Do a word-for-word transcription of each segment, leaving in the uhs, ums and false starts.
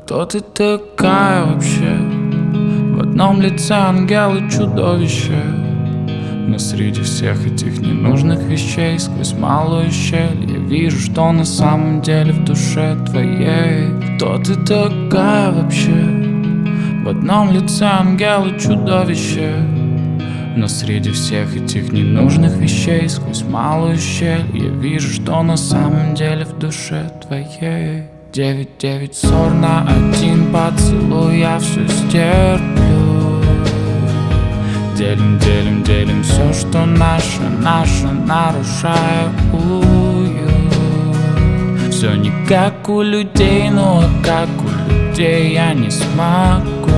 Кто ты такая вообще? В одном лице ангел и чудовище. Но среди всех этих ненужных вещей, сквозь малую щель, я вижу, что на самом деле в душе твоей. Кто ты такая вообще? В одном лице ангел и чудовище. Но среди всех этих ненужных вещей, сквозь малую щель, я вижу, что на самом деле в душе твоей. Девять, девять, ссор на один поцелуй, я все стерплю. Делим, делим, делим все, что наше, наше, нарушая уют. Все не как у людей, но как у людей я не смогу.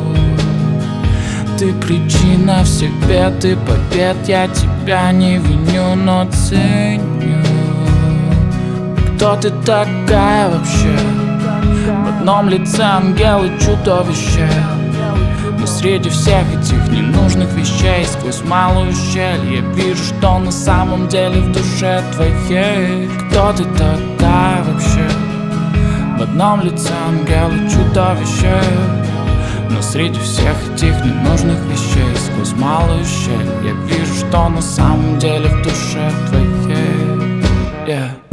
Ты причина всех бед и побед, я тебя не виню, но ценю. Кто ты такая вообще? В одном лице ангел и чудовище. Но среди всех этих ненужных вещей, сквозь малую щель, я вижу, что на самом деле в душе твоей. Кто ты такая вообще? В одном лице ангел и чудовище. Но среди всех этих ненужных вещей, сквозь малую щель, я вижу, что на самом деле в душе твоей. Yeah.